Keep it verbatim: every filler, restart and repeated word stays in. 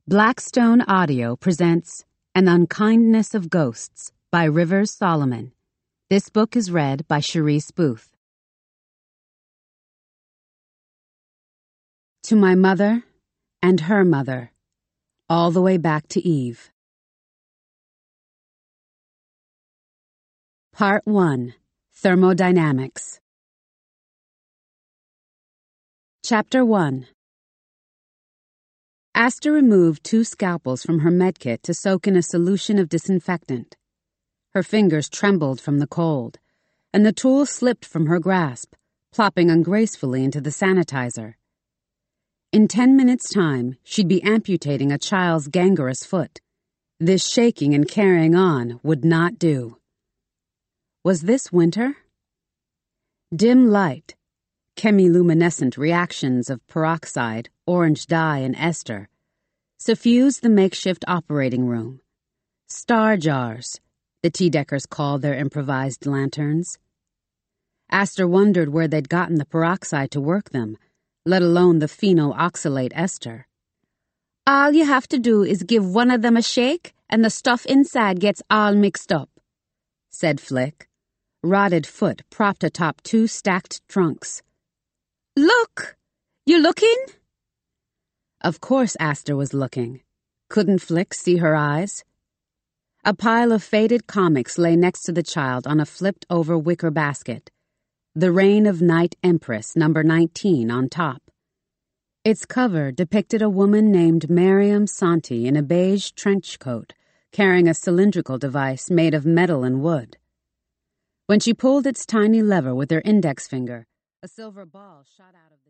Blackstone Audio presents An Unkindness of Ghosts by Rivers Solomon. This book is read by Cherise Booth. To my mother and her mother, all the way back to Eve. Part one. Thermodynamics. Chapter one. Asta removed two scalpels from her medkit to soak in a solution of disinfectant. Her fingers trembled from the cold, and the tool slipped from her grasp, plopping ungracefully into the sanitizer. In ten minutes' time, she'd be amputating a child's gangrenous foot. This shaking and carrying on would not do. Was this winter? Dim light, chemiluminescent reactions of peroxide, orange dye, and ester, suffused the makeshift operating room. Star jars, the tea-deckers called their improvised lanterns. Asta wondered where they'd gotten the peroxide to work them, let alone the phenyl oxalate ester. All you have to do is give one of them a shake, and the stuff inside gets all mixed up, said Flick. Rotted foot propped atop two stacked trunks. Look! You looking? Of course Asta was looking. Couldn't Flick see her eyes? A pile of faded comics lay next to the child on a flipped-over wicker basket. The Reign of Night Empress, number nineteen, on top. Its cover depicted a woman named Miriam Santi in a beige trench coat, carrying a cylindrical device made of metal and wood. When she pulled its tiny lever with her index finger, a silver ball shot out of